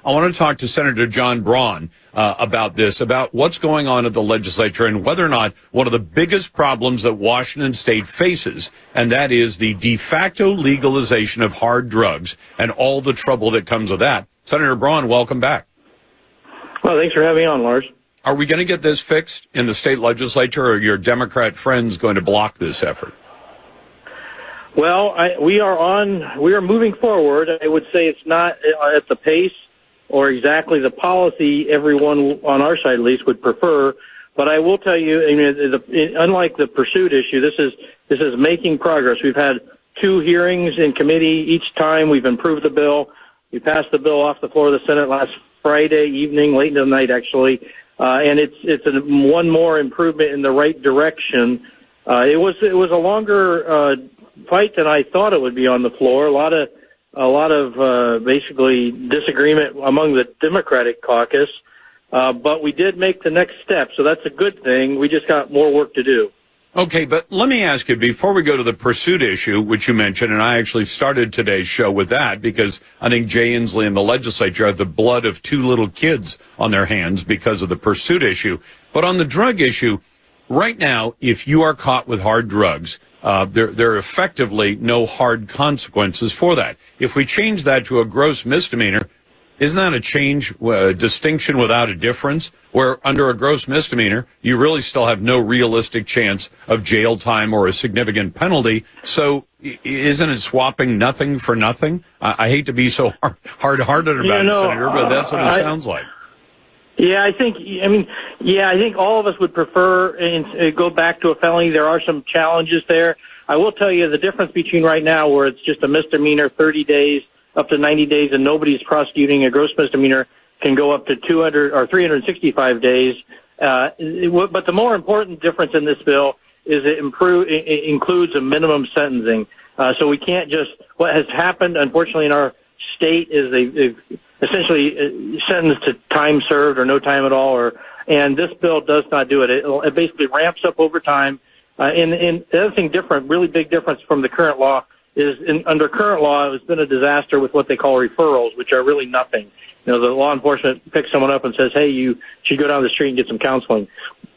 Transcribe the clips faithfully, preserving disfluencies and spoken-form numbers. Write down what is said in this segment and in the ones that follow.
I want to talk to Senator John Braun uh, about this, about what's going on at the legislature and whether or not one of the biggest problems that Washington State faces, and that is the de facto legalization of hard drugs and all the trouble that comes with that. Senator Braun, welcome back. Well, thanks for having me on, Lars. Are we going to get this fixed in the state legislature, or are your Democrat friends going to block this effort? Well, I, we are on, we are moving forward. I would say it's not at the pace or exactly the policy everyone on our side, at least, would prefer. But I will tell you, I mean, the, unlike the pursuit issue, this is this is making progress. We've had two hearings in committee. Each time we've improved the bill. We passed the bill off the floor of the Senate last Friday evening, late into the night, actually. Uh, and it's it's a, one more improvement in the right direction. Uh, it was it was a longer uh, fight than I thought it would be on the floor. A lot of a lot of uh, basically disagreement among the Democratic caucus, uh, but we did make the next step, so that's a good thing. We just got more work to do. Okay, but let me ask you, before we go to the pursuit issue, which you mentioned, and I actually started today's show with that because I think Jay Inslee and the legislature have the blood of two little kids on their hands because of the pursuit issue. But on the drug issue, right now, if you are caught with hard drugs, uh, there, there are effectively no hard consequences for that. If we change that to a gross misdemeanor, isn't that a change, a distinction without a difference, where under a gross misdemeanor, you really still have no realistic chance of jail time or a significant penalty? So isn't it swapping nothing for nothing? I, I hate to be so hard, hard-hearted about yeah, no, it, Senator, but that's what it I, sounds like. Yeah, I think, I mean, yeah, I think all of us would prefer and uh, go back to a felony. There are some challenges there. I will tell you the difference between right now, where it's just a misdemeanor, thirty days, up to ninety days, and nobody's prosecuting a gross misdemeanor, can go up to two hundred or three hundred sixty-five days. Uh, it, but the more important difference in this bill is it, improve, it includes a minimum sentencing. Uh, so we can't just, what has happened, unfortunately, in our state is they, they've essentially sentenced to time served or no time at all, or and this bill does not do it. It, it basically ramps up over time. Uh, and, and the other thing different, really big difference from the current law, is in, under current law, it's been a disaster with what they call referrals, which are really nothing. You know, the law enforcement picks someone up and says, hey, you should go down the street and get some counseling.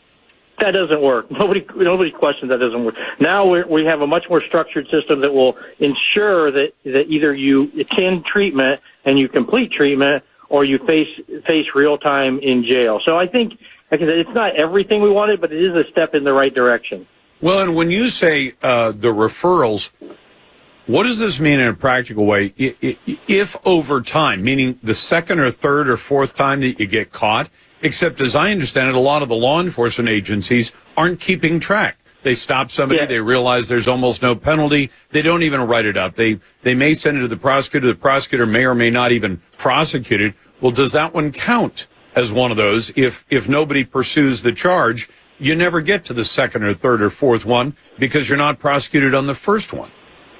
That doesn't work. Nobody, nobody questions that doesn't work. Now we're, we have a much more structured system that will ensure that, that either you attend treatment and you complete treatment, or you face face real time in jail. So I think, like I said, it's not everything we wanted, but it is a step in the right direction. Well, and when you say uh, the referrals, what does this mean in a practical way? If over time, meaning the second or third or fourth time that you get caught, except as I understand it, a lot of the law enforcement agencies aren't keeping track. They stop somebody, yeah. They realize there's almost no penalty. They don't even write it up. They they may send it to the prosecutor. The prosecutor may or may not even prosecute it. Well, does that one count as one of those? If if nobody pursues the charge, you never get to the second or third or fourth one because you're not prosecuted on the first one.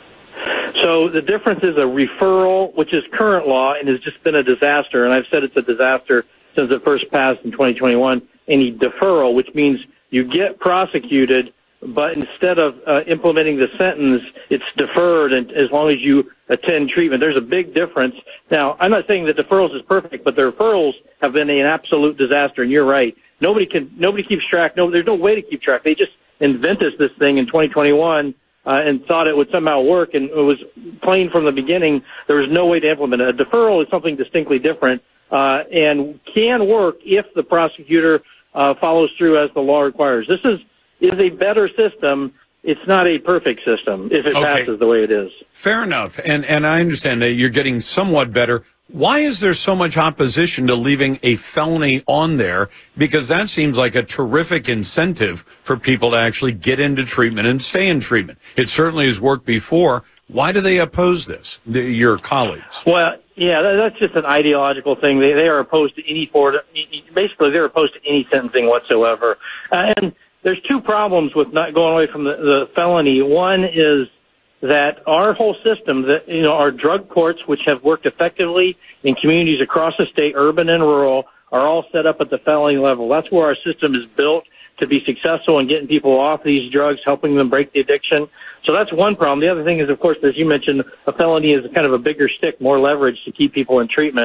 So the difference is a referral, which is current law and has just been a disaster. And I've said it's a disaster since it first passed in twenty twenty-one. Any deferral, which means you get prosecuted, but instead of uh, implementing the sentence, it's deferred and as long as you attend treatment. There's a big difference. Now, I'm not saying that deferrals is perfect, but the referrals have been an absolute disaster. And you're right. Nobody can, nobody keeps track. No, there's no way to keep track. They just invented this thing in twenty twenty-one. Uh, and thought it would somehow work, and it was plain from the beginning there was no way to implement it. A deferral is something distinctly different uh, and can work if the prosecutor uh, follows through as the law requires. This is is a better system. It's not a perfect system if it okay. passes the way it is. Fair enough, and and I understand that you're getting somewhat better. Why is there so much opposition to leaving a felony on there? Because that seems like a terrific incentive for people to actually get into treatment and stay in treatment. It certainly has worked before. Why do they oppose this, the, your colleagues? Well, yeah, that's just an ideological thing. They they are opposed to any for basically they're opposed to any sentencing whatsoever. Uh, and there's two problems with not going away from the, the felony. One is that our whole system, that you know, our drug courts, which have worked effectively in communities across the state, urban and rural, are all set up at the felony level. That's where our system is built to be successful in getting people off these drugs, helping them break the addiction. So that's one problem. The other thing is, of course, as you mentioned, a felony is kind of a bigger stick, more leverage to keep people in treatment.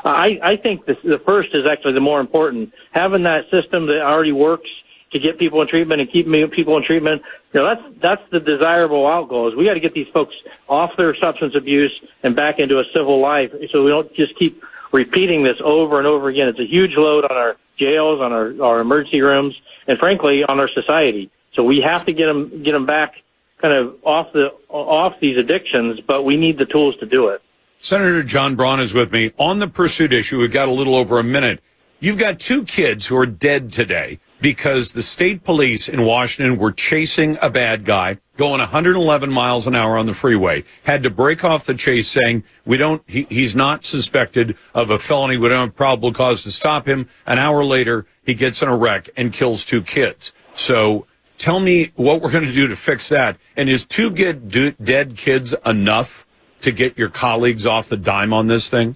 I, I think the, the first is actually the more important. Having that system that already works to get people in treatment and keep people in treatment, you know, that's that's the desirable outgoal. Is we got to get these folks off their substance abuse and back into a civil life, so we don't just keep repeating this over and over again. It's a huge load on our jails, on our, our emergency rooms, and frankly, on our society. So we have to get them get them back kind of off the off these addictions, but we need the tools to do it. Senator John Braun is with me on the pursuit issue. We've got a little over a minute. You've got two kids who are dead today because the state police in Washington were chasing a bad guy going one hundred eleven miles an hour on the freeway, had to break off the chase saying, we don't, he, he's not suspected of a felony. We don't have probable cause to stop him. An hour later, he gets in a wreck and kills two kids. So tell me what we're going to do to fix that. And is two get, do, dead kids enough to get your colleagues off the dime on this thing?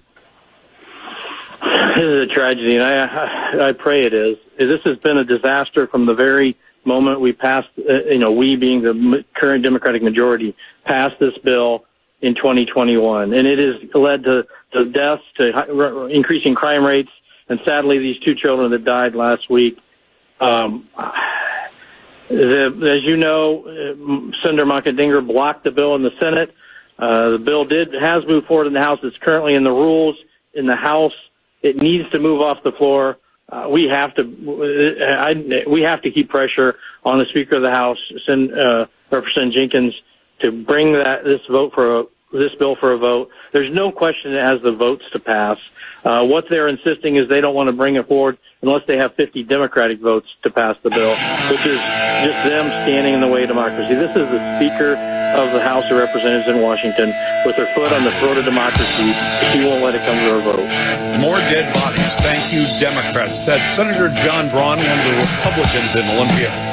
This is a tragedy, and I, I pray it is. This has been a disaster from the very moment we passed, uh, you know, we being the current Democratic majority, passed this bill in twenty twenty-one. And it has led to, to deaths, to increasing crime rates, and sadly these two children that died last week. Um, the, as you know, Senator Moncadinger blocked the bill in the Senate. Uh, the bill did has moved forward in the House. It's currently in the rules in the House. It needs to move off the floor. Uh, we have to, I, we have to keep pressure on the Speaker of the House, send, uh, Representative Jenkins, to bring that this vote for a, this bill for a vote. There's no question it has the votes to pass. Uh, what they're insisting is they don't want to bring it forward unless they have fifty Democratic votes to pass the bill, which is just them standing in the way of democracy. This is the Speaker of the House of Representatives in Washington with her foot on the throat of democracy. She won't let it come to a vote. More dead bodies. Thank you, Democrats. That's Senator John Braun, one of the Republicans in Olympia.